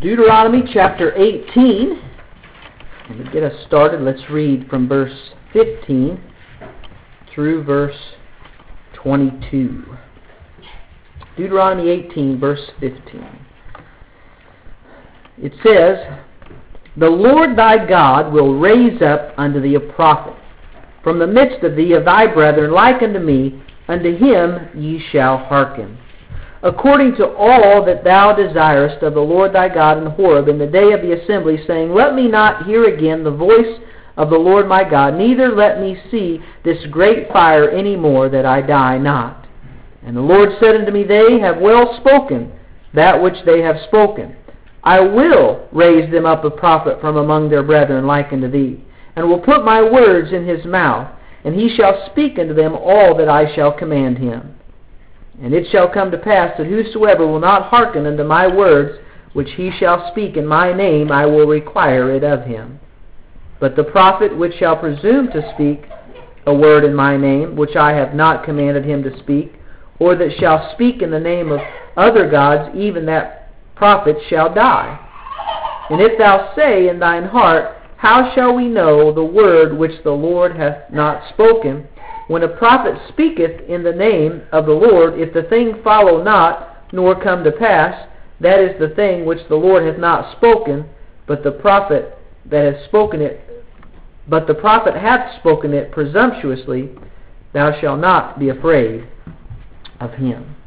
Deuteronomy chapter 18. And to get us started, let's read from verse 15 through verse 22. Deuteronomy 18, verse 15. It says, "The Lord thy God will raise up unto thee a prophet from the midst of thee of thy brethren like unto me, unto him ye shall hearken. According to all that thou desirest of the Lord thy God in Horeb in the day of the assembly, saying, Let me not hear again the voice of the Lord my God, neither let me see this great fire any more, that I die not. And the Lord said unto me, They have well spoken that which they have spoken. I will raise them up a prophet from among their brethren like unto thee, and will put my words in his mouth, and he shall speak unto them all that I shall command him. And it shall come to pass that whosoever will not hearken unto my words, which he shall speak in my name, I will require it of him. But the prophet which shall presume to speak a word in my name, which I have not commanded him to speak, or that shall speak in the name of other gods, even that prophet shall die. And if thou say in thine heart, How shall we know the word which the Lord hath not spoken? When a prophet speaketh in the name of the Lord, if the thing follow not, nor come to pass, that is the thing which the Lord hath not spoken, but the prophet hath spoken it presumptuously, thou shalt not be afraid of him."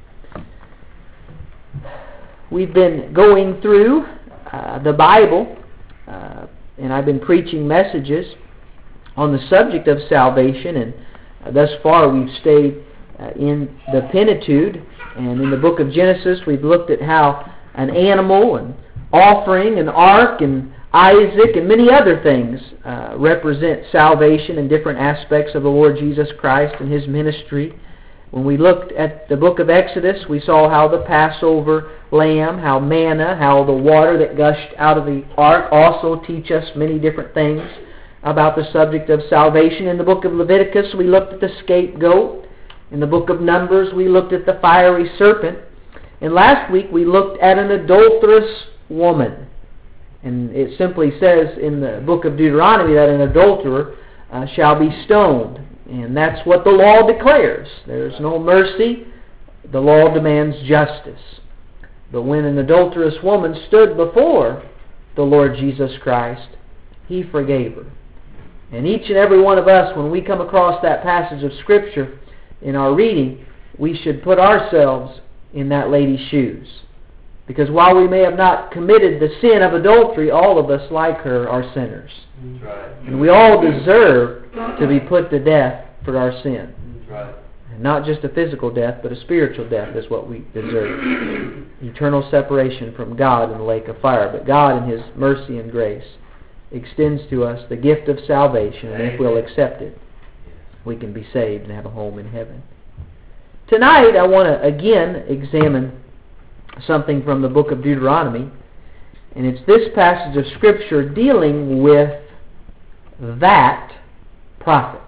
We've been going through the Bible, and I've been preaching messages on the subject of salvation, and thus far we've stayed in the Pentateuch, and in the book of Genesis we've looked at how an animal, an offering, an ark, and Isaac, and many other things represent salvation in different aspects of the Lord Jesus Christ and his ministry. When we looked at the book of Exodus, we saw how the Passover lamb, how manna, how the water that gushed out of the ark also teach us many different things about the subject of salvation. In the book of Leviticus, we looked at the scapegoat. In the book of Numbers, we looked at the fiery serpent. And last week, we looked at an adulterous woman. And it simply says in the book of Deuteronomy that an adulterer shall be stoned. And that's what the law declares. There's no mercy. The law demands justice. But when an adulterous woman stood before the Lord Jesus Christ, he forgave her. And each and every one of us, when we come across that passage of Scripture in our reading, we should put ourselves in that lady's shoes. Because while we may have not committed the sin of adultery, all of us, like her, are sinners. That's right. And we all deserve to be put to death for our sin. That's right. And not just a physical death, but a spiritual death is what we deserve. Eternal separation from God in the lake of fire. But God, in his mercy and grace, extends to us the gift of salvation, and if we'll accept it, we can be saved and have a home in heaven. Tonight, I want to again examine something from the book of Deuteronomy, and it's this passage of Scripture dealing with that prophet.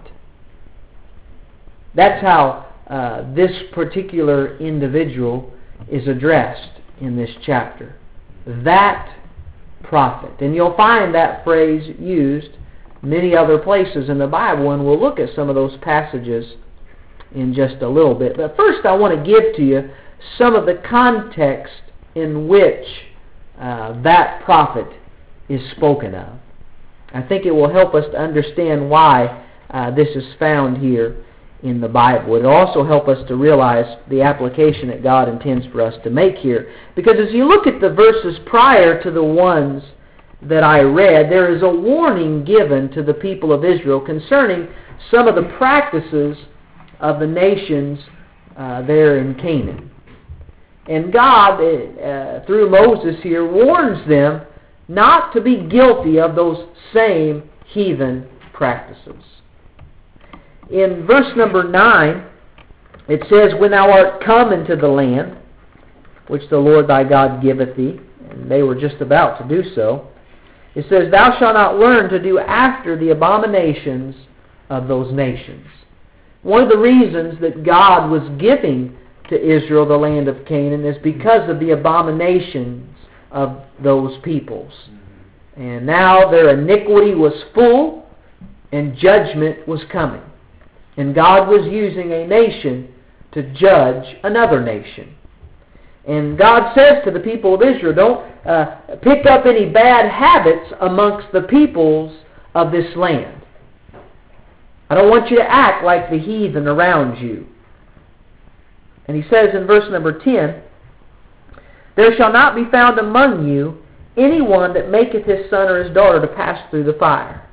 That's how this particular individual is addressed in this chapter. That prophet. And you'll find that phrase used many other places in the Bible, and we'll look at some of those passages in just a little bit. But first I want to give to you some of the context in which that prophet is spoken of. I think it will help us to understand why this is found here in the Bible. It will also help us to realize the application that God intends for us to make here. Because as you look at the verses prior to the ones that I read, there is a warning given to the people of Israel concerning some of the practices of the nations there in Canaan. And God, through Moses here, warns them not to be guilty of those same heathen practices. In verse number 9, it says, "When thou art come into the land, which the Lord thy God giveth thee," and they were just about to do so, it says, "Thou shalt not learn to do after the abominations of those nations." One of the reasons that God was giving to Israel the land of Canaan is because of the abominations of those peoples. And now their iniquity was full and judgment was coming. And God was using a nation to judge another nation. And God says to the people of Israel, don't pick up any bad habits amongst the peoples of this land. I don't want you to act like the heathen around you. And he says in verse number 10, there shall not be found among you anyone that maketh his son or his daughter to pass through the fire.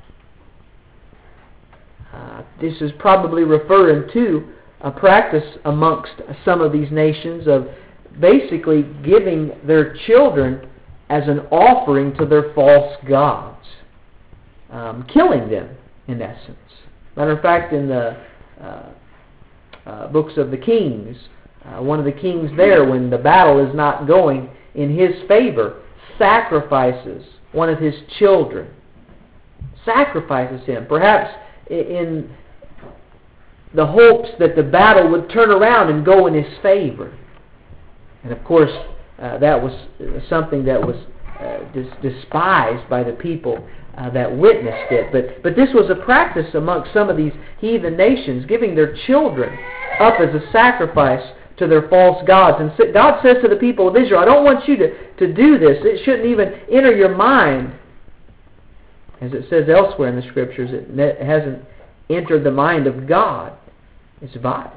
This is probably referring to a practice amongst some of these nations of basically giving their children as an offering to their false gods. Killing them, in essence. Matter of fact, in the books of the Kings, one of the kings there, when the battle is not going in his favor, sacrifices one of his children. Sacrifices him. Perhaps in the hopes that the battle would turn around and go in his favor. And of course, that was something that was despised by the people that witnessed it. But this was a practice amongst some of these heathen nations, giving their children up as a sacrifice to their false gods. And God says to the people of Israel, I don't want you to do this. It shouldn't even enter your mind. As it says elsewhere in the Scriptures, it hasn't entered the mind of God. It's vile.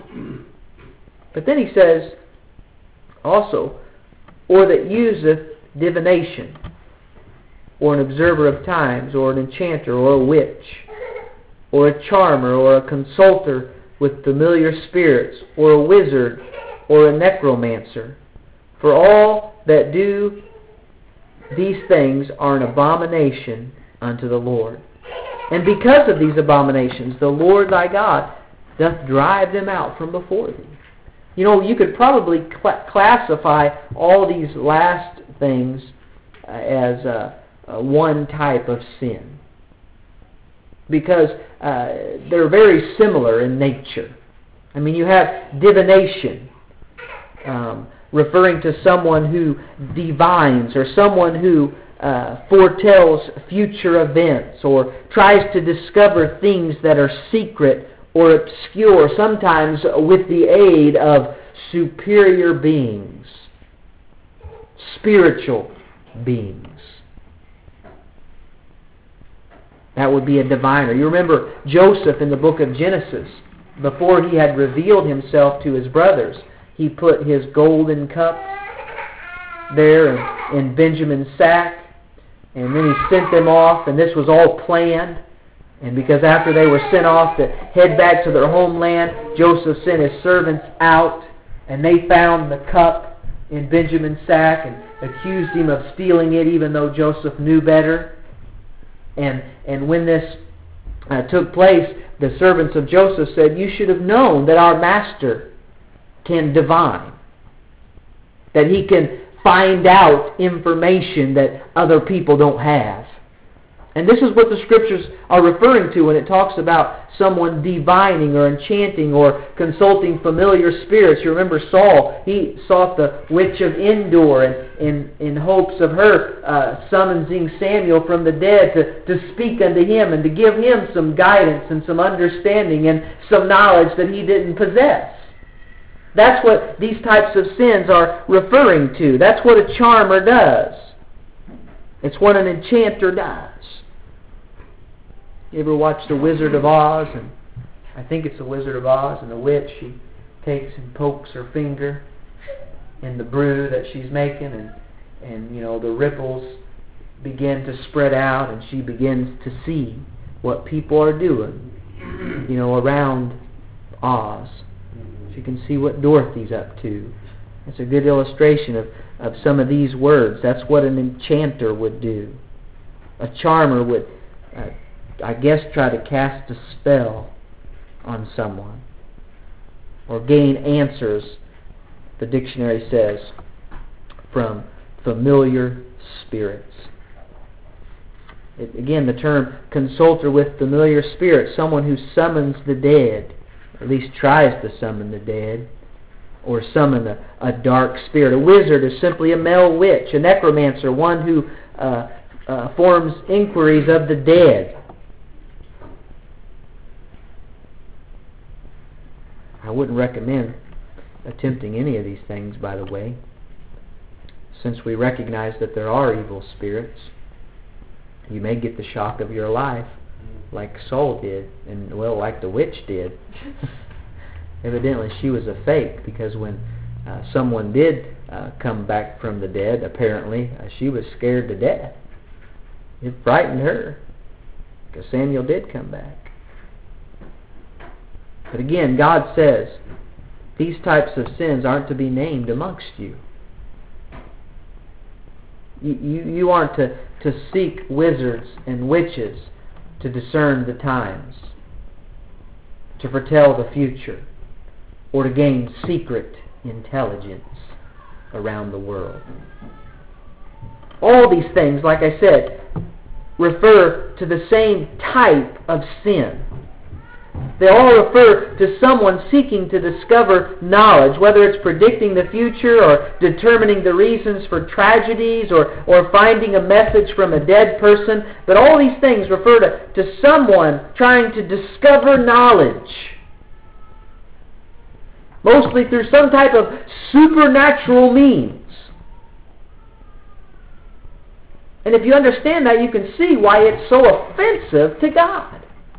But then he says also, or that useth divination, or an observer of times, or an enchanter, or a witch, or a charmer, or a consulter with familiar spirits, or a wizard, or a necromancer. For all that do these things are an abomination unto the Lord. And because of these abominations, the Lord thy God doth drive them out from before thee. You know, you could probably classify all these last things as one type of sin, because they're very similar in nature. I mean, you have divination, referring to someone who divines, or someone who foretells future events, or tries to discover things that are secret or obscure, sometimes with the aid of superior beings, spiritual beings. That would be a diviner. You remember Joseph in the book of Genesis. Before he had revealed himself to his brothers, he put his golden cup there in Benjamin's sack, and then he sent them off, and this was all planned. And because after they were sent off to head back to their homeland, Joseph sent his servants out, and they found the cup in Benjamin's sack and accused him of stealing it, even though Joseph knew better. And when this took place, the servants of Joseph said, you should have known that our master can divine, that he can find out information that other people don't have. And this is what the Scriptures are referring to when it talks about someone divining or enchanting or consulting familiar spirits. You remember Saul, he sought the witch of Endor in hopes of her summoning Samuel from the dead to speak unto him and to give him some guidance and some understanding and some knowledge that he didn't possess. That's what these types of sins are referring to. That's what a charmer does. It's what an enchanter does. You ever watch The Wizard of Oz? And I think it's The Wizard of Oz, and the witch, she takes and pokes her finger in the brew that she's making, and you know, the ripples begin to spread out, and she begins to see what people are doing, you know, around Oz. She can see what Dorothy's up to. It's a good illustration of some of these words. That's what an enchanter would do. A charmer would, I guess, try to cast a spell on someone or gain answers, the dictionary says, from familiar spirits. Again, the term consulter with familiar spirits, someone who summons the dead, or at least tries to summon the dead, or summon a dark spirit. A wizard is simply a male witch. A necromancer, one who forms inquiries of the dead. I wouldn't recommend attempting any of these things, by the way, since we recognize that there are evil spirits. You may get the shock of your life, like Saul did, and like the witch did. Evidently she was a fake, because when someone did come back from the dead, apparently she was scared to death. It frightened her, because Samuel did come back. But again, God says these types of sins aren't to be named amongst you. You aren't to seek wizards and witches to discern the times, to foretell the future, or to gain secret intelligence around the world. All these things, like I said, refer to the same type of sin. They all refer to someone seeking to discover knowledge, whether it's predicting the future or determining the reasons for tragedies or finding a message from a dead person. But all these things refer to someone trying to discover knowledge, mostly through some type of supernatural means. And if you understand that, you can see why it's so offensive to God.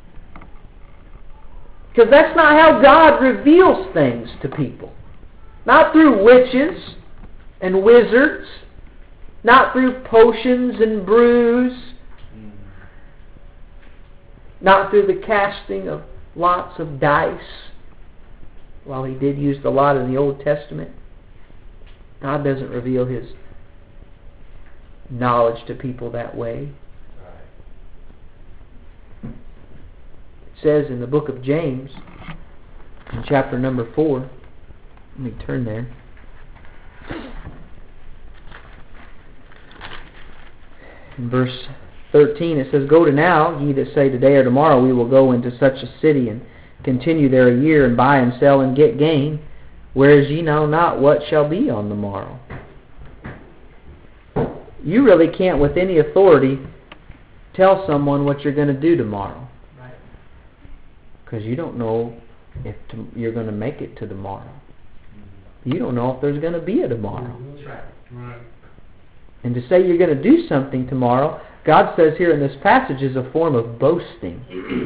Because that's not how God reveals things to people. Not through witches and wizards. Not through potions and brews. Not through the casting of lots of dice. While He did use the lot in the Old Testament, God doesn't reveal His knowledge to people that way. It says in the book of James, in chapter number 4, let me turn there. In verse 13 it says, "Go to now, ye that say today or tomorrow we will go into such a city and continue there a year and buy and sell and get gain, whereas ye know not what shall be on the morrow." You really can't with any authority tell someone what you're going to do tomorrow. Because you don't know if you're going to make it to tomorrow. You don't know if there's going to be a tomorrow. That's right. And to say you're going to do something tomorrow, God says here in this passage, is a form of boasting.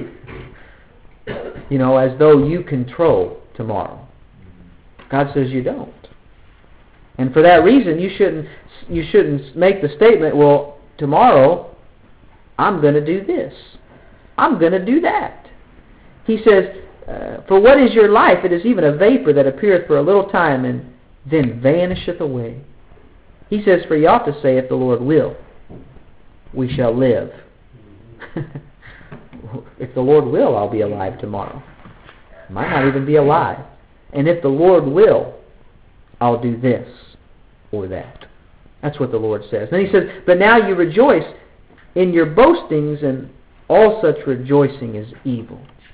As though you control tomorrow. God says you don't. And for that reason, you shouldn't make the statement, well, tomorrow I'm going to do this. I'm going to do that. He says, "For what is your life? It is even a vapor that appeareth for a little time, and then vanisheth away." He says, "For ye ought to say, if the Lord will, we shall live." If the Lord will, I'll be alive tomorrow. Might not even be alive. And if the Lord will, I'll do this or that. That's what the Lord says. Then He says, "But now you rejoice in your boastings, and all such rejoicing is evil."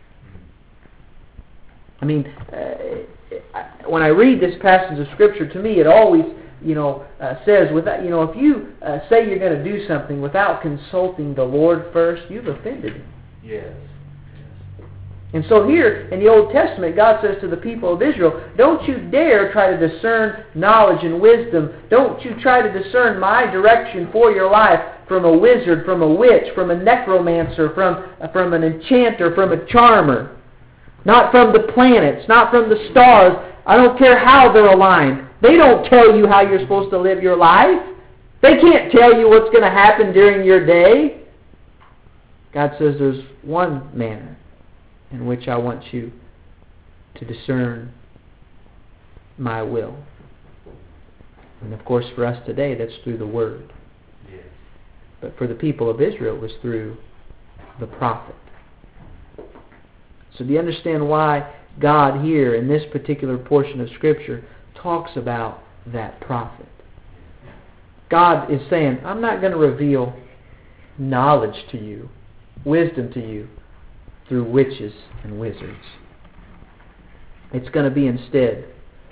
I mean, when I read this passage of Scripture, to me it always, says, if you say you're going to do something without consulting the Lord first, you've offended Him. Yes. And so here in the Old Testament, God says to the people of Israel, don't you dare try to discern knowledge and wisdom. Don't you try to discern my direction for your life from a wizard, from a witch, from a necromancer, from an enchanter, from a charmer. Not from the planets, not from the stars. I don't care how they're aligned. They don't tell you how you're supposed to live your life. They can't tell you what's going to happen during your day. God says there's one manner in which I want you to discern my will. And of course for us today, that's through the Word. Yes. But for the people of Israel, it was through the prophet. So do you understand why God here in this particular portion of Scripture talks about that prophet? God is saying, I'm not going to reveal knowledge to you, wisdom to you, through witches and wizards. It's going to be instead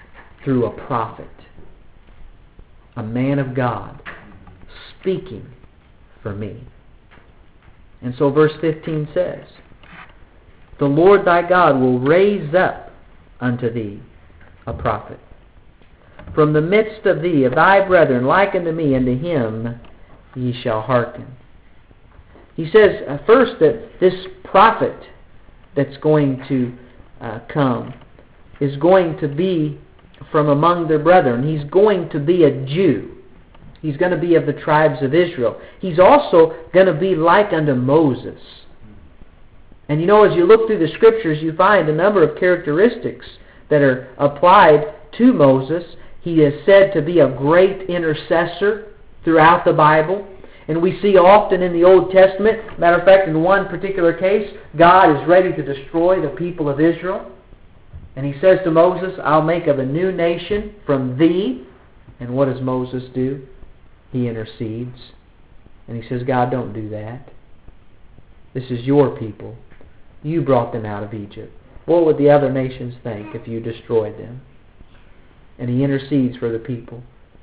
through a prophet, a man of God, speaking for me. And so verse 15 says, the Lord thy God will raise up unto thee a prophet from the midst of thee, of thy brethren, like unto me, and to him ye shall hearken. He says first that this prophet that's going to come is going to be from among their brethren. He's going to be a Jew. He's going to be of the tribes of Israel. He's also going to be like unto Moses. And you know, as you look through the Scriptures, you find a number of characteristics that are applied to Moses. He is said to be a great intercessor throughout the Bible. And we see often in the Old Testament, matter of fact, in one particular case, God is ready to destroy the people of Israel. And He says to Moses, I'll make of a new nation from thee. And what does Moses do? He intercedes. And he says, God, don't do that. This is your people. You brought them out of Egypt. What would the other nations think if you destroyed them? And He intercedes for the people.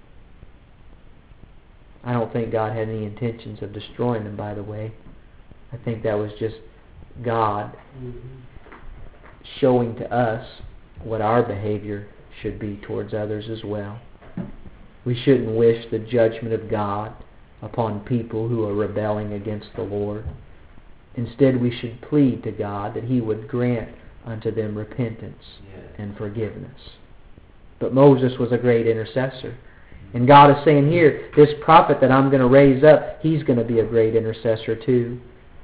I don't think God had any intentions of destroying them, by the way. I think that was just God showing to us what our behavior should be towards others as well. We shouldn't wish the judgment of God upon people who are rebelling against the Lord. Instead, we should plead to God that He would grant unto them repentance and forgiveness. But Moses was a great intercessor. And God is saying here, this prophet that I'm going to raise up, he's going to be a great intercessor too.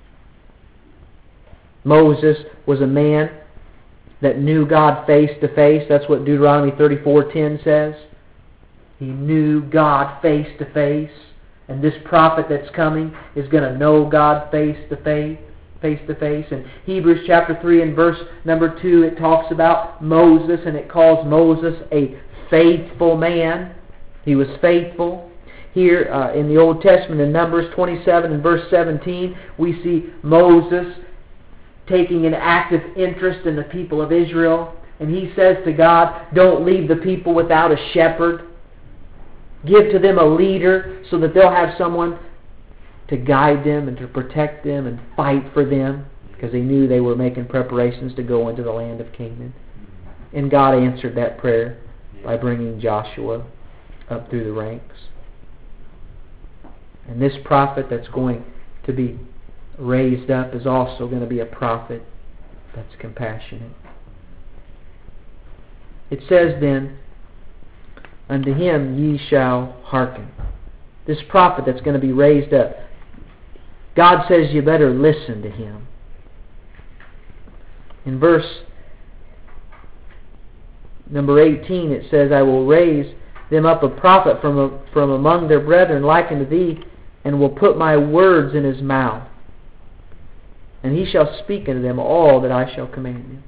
Moses was a man that knew God face to face. That's what Deuteronomy 34:10 says. He knew God face to face. And this prophet that's coming is going to know God face to face. In Hebrews chapter 3 and verse number 2, it talks about Moses, and it calls Moses a faithful man. He was faithful. Here in the Old Testament, in Numbers 27 and verse 17, we see Moses taking an active interest in the people of Israel. And he says to God, don't leave the people without a shepherd. Give to them a leader so that they'll have someone to guide them and to protect them and fight for them, because he knew they were making preparations to go into the land of Canaan. And God answered that prayer by bringing Joshua up through the ranks. And this prophet that's going to be raised up is also going to be a prophet that's compassionate. It says then, unto him ye shall hearken. This prophet that's going to be raised up, God says you better listen to him. In verse number 18 it says, I will raise them up a prophet from among their brethren like unto thee, and will put my words in his mouth. And he shall speak unto them all that I shall command him.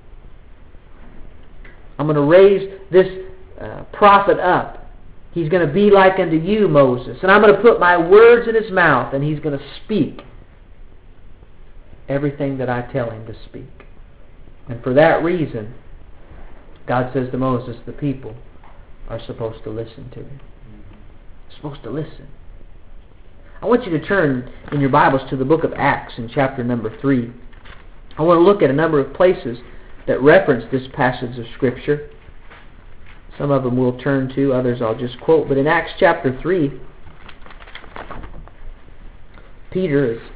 I'm going to raise this prophet up. He's going to be like unto you, Moses. And I'm going to put my words in his mouth, and he's going to speak everything that I tell him to speak. And for that reason, God says to Moses, the people are supposed to listen to him. They're supposed to listen. I want you to turn in your Bibles to the book of Acts in chapter number 3. I want to look at a number of places that reference this passage of Scripture. Some of them we'll turn to, others I'll just quote. But in Acts chapter 3, Peter is,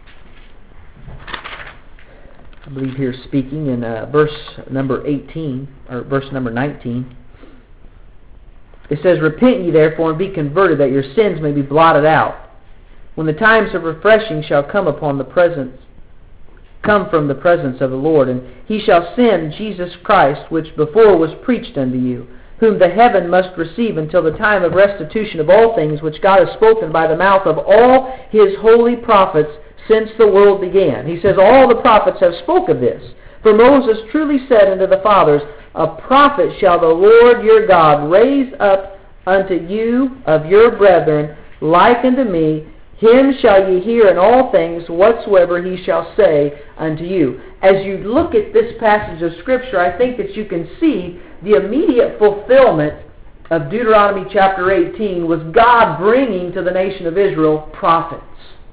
I believe here, speaking in verse number 18, or verse number 19. It says, repent ye therefore and be converted, that your sins may be blotted out, when the times of refreshing shall come from the presence of the Lord. And he shall send Jesus Christ, which before was preached unto you, whom the heaven must receive until the time of restitution of all things, which God has spoken by the mouth of all his holy prophets since the world began. He says, all the prophets have spoke of this. For Moses truly said unto the fathers, a prophet shall the Lord your God raise up unto you of your brethren, like unto me. Him shall ye hear in all things whatsoever he shall say unto you. As you look at this passage of Scripture, I think that you can see the immediate fulfillment of Deuteronomy chapter 18 was God bringing to the nation of Israel prophets.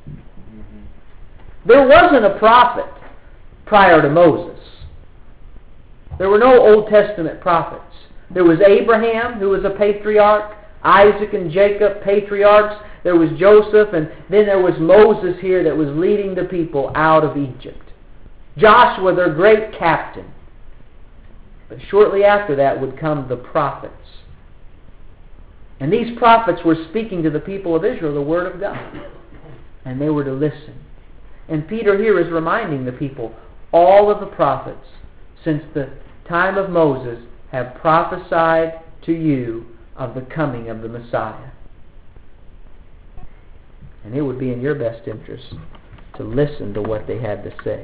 There wasn't a prophet prior to Moses. There were no Old Testament prophets. There was Abraham, who was a patriarch, Isaac and Jacob, patriarchs. There was Joseph, and then there was Moses here that was leading the people out of Egypt. Joshua, their great captain. But shortly after that would come the prophets. And these prophets were speaking to the people of Israel the Word of God. And they were to listen. And Peter here is reminding the people, all of the prophets since the time of Moses have prophesied to you of the coming of the Messiah. And it would be in your best interest to listen to what they had to say.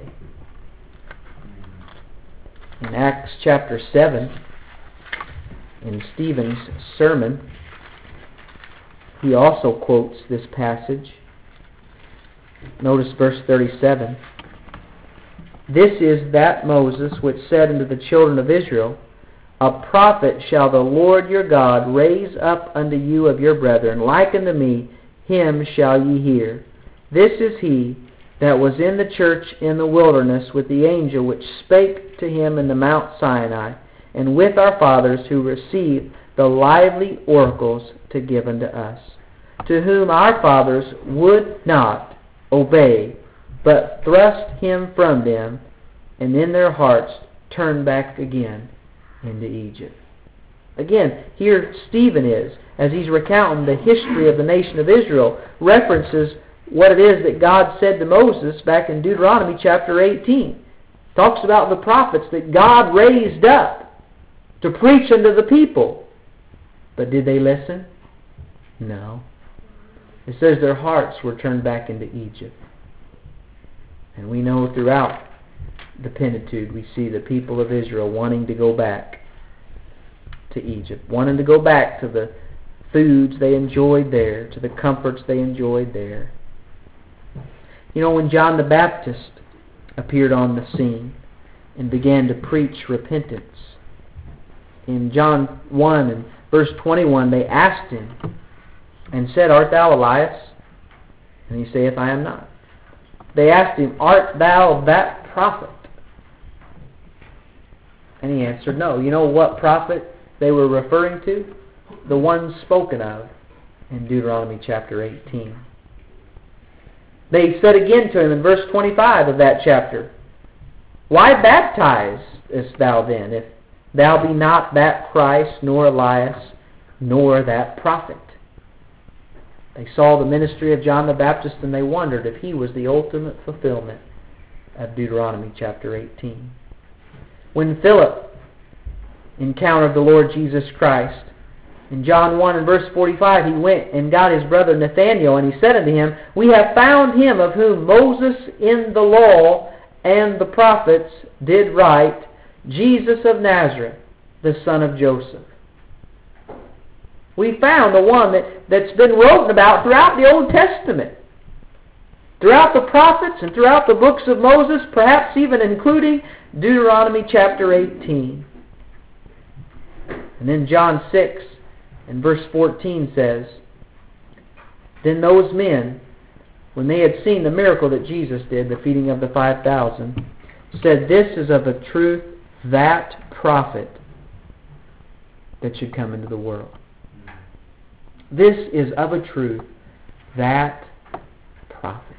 In Acts chapter 7, in Stephen's sermon, he also quotes this passage. Notice verse 37. This is that Moses which said unto the children of Israel, A prophet shall the Lord your God raise up unto you of your brethren, like unto me, him shall ye hear. This is he that was in the church in the wilderness with the angel which spake to him in the Mount Sinai, and with our fathers who received the lively oracles to give unto us, to whom our fathers would not obey, but thrust him from them, and in their hearts turned back again into Egypt. Again, here Stephen is, as he's recounting the history of the nation of Israel, references what it is that God said to Moses back in Deuteronomy chapter 18. Talks about the prophets that God raised up to preach unto the people. But did they listen? No. It says their hearts were turned back into Egypt. And we know throughout the Pentateuch we see the people of Israel wanting to go back to Egypt, wanting to go back to the foods they enjoyed there, to the comforts they enjoyed there. You know, when John the Baptist appeared on the scene and began to preach repentance, in John 1 and verse 21, they asked him and said, Art thou Elias? And he saith, I am not. They asked him, Art thou that prophet? And he answered, No. You know what prophet they were referring to? The one spoken of in Deuteronomy chapter 18. They said again to him in verse 25 of that chapter, Why baptizest thou then, if thou be not that Christ, nor Elias, nor that prophet? They saw the ministry of John the Baptist and they wondered if he was the ultimate fulfillment of Deuteronomy chapter 18. When Philip encountered the Lord Jesus Christ, in John 1 and verse 45, he went and got his brother Nathanael, and he said unto him, We have found him of whom Moses in the law and the prophets did write, Jesus of Nazareth, the son of Joseph. We found the one that's been written about throughout the Old Testament, throughout the prophets and throughout the books of Moses, perhaps even including Deuteronomy chapter 18. And then John 6 and verse 14 says, Then those men, when they had seen the miracle that Jesus did, the feeding of the 5,000, said, This is of a truth that prophet that should come into the world. This is of a truth that prophet.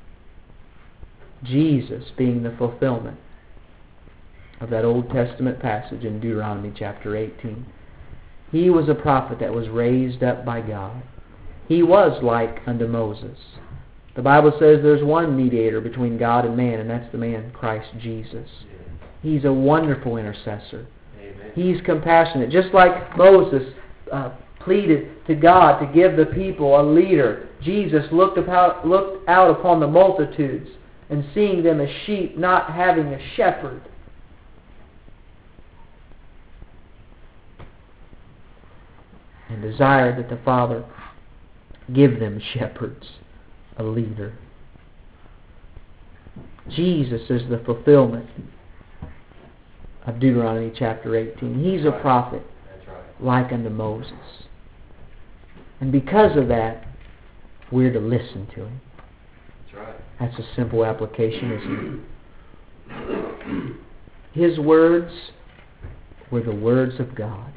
Jesus being the fulfillment of that Old Testament passage in Deuteronomy chapter 18. He was a prophet that was raised up by God. He was like unto Moses. The Bible says there's one mediator between God and man, and that's the man Christ Jesus. He's a wonderful intercessor. Amen. He's compassionate. Just like Moses pleaded to God to give the people a leader, Jesus looked out upon the multitudes and seeing them as sheep not having a shepherd, and desired that the Father give them shepherds a leader. Jesus is the fulfillment of Deuteronomy chapter 18. He's a prophet like unto Moses. And because of that, we're to listen to him. That's a simple application, isn't it? His words were the words of God.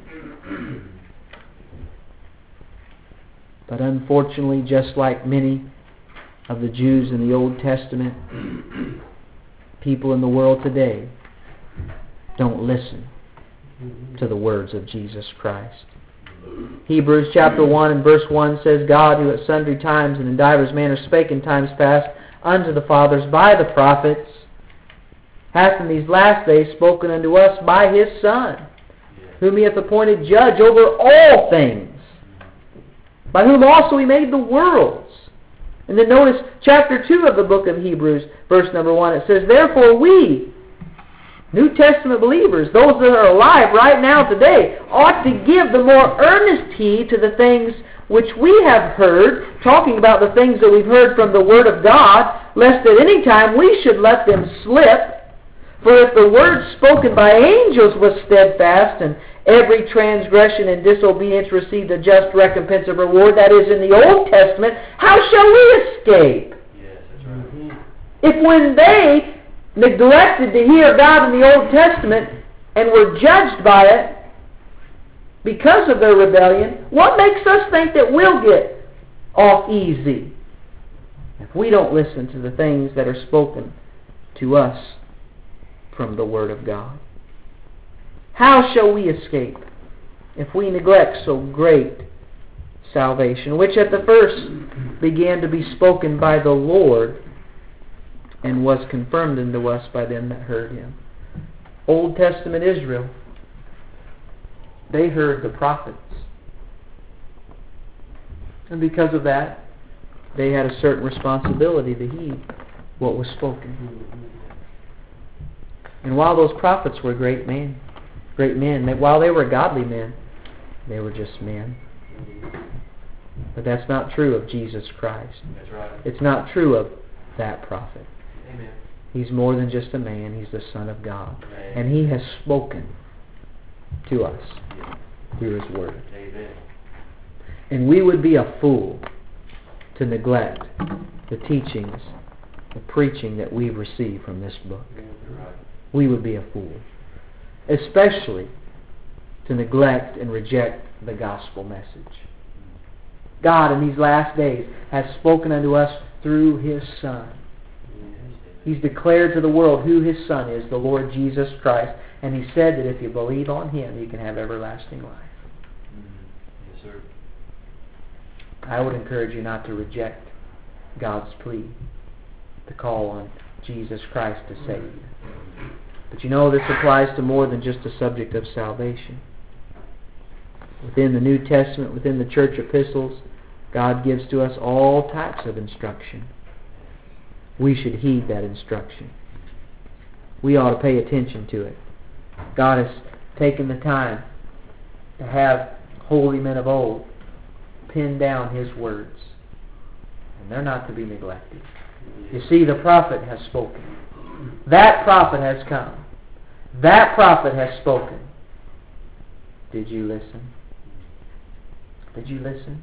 But unfortunately, just like many of the Jews in the Old Testament, people in the world today don't listen to the words of Jesus Christ. Hebrews chapter 1 and verse 1 says, God, who at sundry times and in divers manners spake in times past unto the fathers by the prophets, hath in these last days spoken unto us by His Son, whom He hath appointed judge over all things, by whom also He made the worlds. And then notice chapter 2 of the book of Hebrews, verse number 1, it says, therefore we, New Testament believers, those that are alive right now today, ought to give the more earnest heed to the things which we have heard, talking about the things that we've heard from the Word of God, lest at any time we should let them slip. For if the word spoken by angels was steadfast, and every transgression and disobedience received a just recompense of reward, that is in the Old Testament, how shall we escape? Yes, that's right. If when they neglected to hear God in the Old Testament and were judged by it because of their rebellion, what makes us think that we'll get off easy if we don't listen to the things that are spoken to us from the Word of God? How shall we escape if we neglect so great salvation, which at the first began to be spoken by the Lord and was confirmed unto us by them that heard Him? Old Testament Israel, they heard the prophets. And because of that, they had a certain responsibility to heed what was spoken. And while those prophets were great men, while they were godly men, they were just men. But that's not true of Jesus Christ. That's right. It's not true of that prophet. Amen. He's more than just a man. He's the Son of God. Amen. And He has spoken to us through His Word. Amen. And we would be a fool to neglect the teachings, the preaching that we've received from this book. Right. We would be a fool. Especially to neglect and reject the gospel message. God in these last days has spoken unto us through His Son. He's declared to the world who His Son is, the Lord Jesus Christ. And He said that if you believe on Him, you can have everlasting life. Yes, sir. I would encourage you not to reject God's plea to call on Jesus Christ to save you. But you know, this applies to more than just the subject of salvation. Within the New Testament, within the church epistles, God gives to us all types of instruction. We should heed that instruction. We ought to pay attention to it. God has taken the time to have holy men of old pin down His words. And they're not to be neglected. You see, the prophet has spoken. That prophet has come. That prophet has spoken. Did you listen? Did you listen?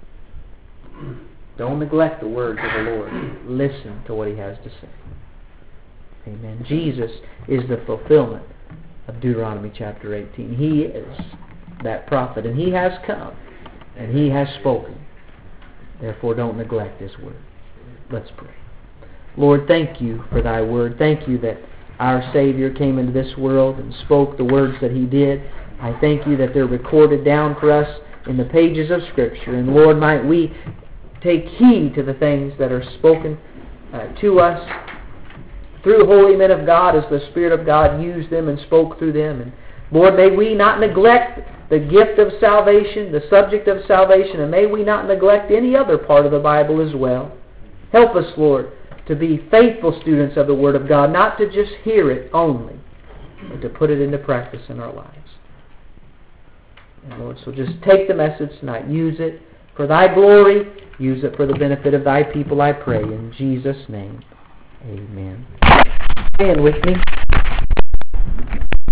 Don't neglect the words of the Lord. Listen to what He has to say. Amen. Jesus is the fulfillment of Deuteronomy chapter 18. He is that prophet, and He has come, and He has spoken. Therefore, don't neglect His word. Let's pray. Lord, thank You for Thy word. Thank You that our Savior came into this world and spoke the words that He did. I thank You that they're recorded down for us in the pages of Scripture. And Lord, might we take heed to the things that are spoken to us through holy men of God as the Spirit of God used them and spoke through them. And Lord, may we not neglect the gift of salvation, the subject of salvation, and may we not neglect any other part of the Bible as well. Help us, Lord, to be faithful students of the Word of God, not to just hear it only, but to put it into practice in our lives. And Lord, so just take the message tonight, use it, for Thy glory. Use it for the benefit of Thy people, I pray. In Jesus' name, amen. Stand with me.